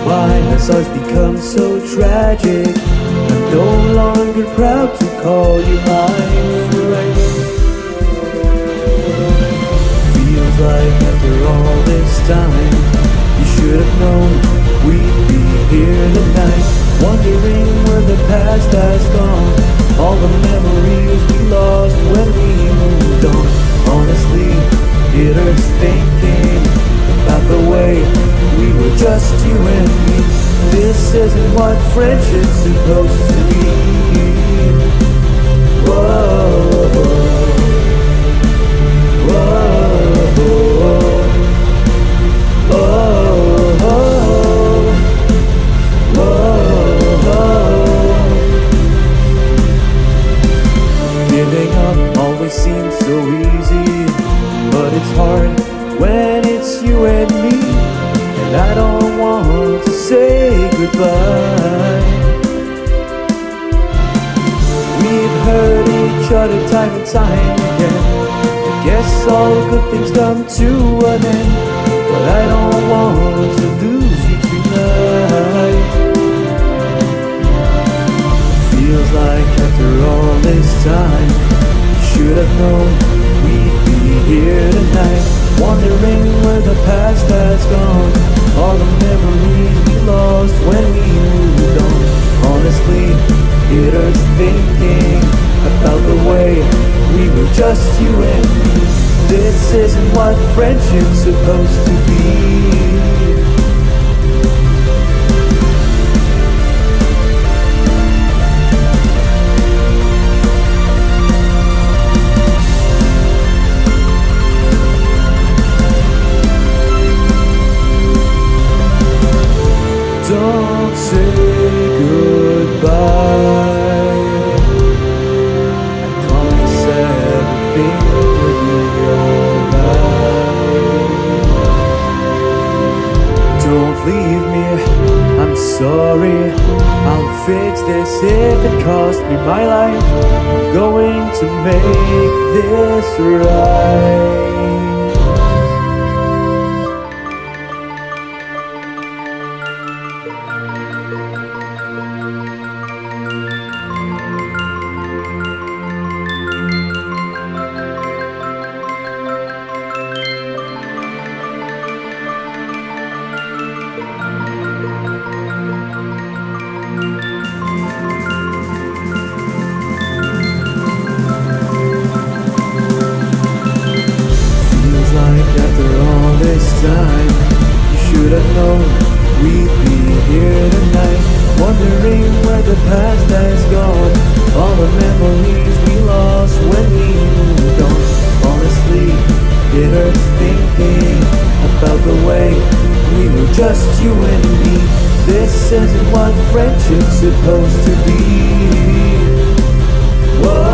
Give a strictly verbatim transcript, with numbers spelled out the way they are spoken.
Why has ours become so tragic? I'm no longer proud to call you my friend. Feels like after all this time, you should have known we'd be here tonight, wondering where the past has gone, all the memories we lost when we moved on. Honestly, it hurts thinking about the way we were just you and me. This isn't what friendship's supposed to be. Whoa, whoa, whoa. Giving up always seems so easy, but it's hard when it's you and me. And I don't want to say goodbye. We've hurt each other time and time again. I guess all good things come to an end, but I don't want to lose you tonight. Feels like after all this time, you should have known we'd be here tonight, wondering where the past has gone, all the memories we lost when we moved on. Honestly, it hurts thinking about the way we were just you and me. This isn't what friendship's supposed to be. Don't say goodbye. I promise everything will be alright. Don't leave me, I'm sorry. I'll fix this if it costs me my life. I'm going to make this right. Time, you should have known we'd be here tonight, wondering where the past has gone, all the memories we lost when we moved on. Honestly, it hurts thinking about the way we were just you and me. This isn't what friendship's supposed to be. Whoa.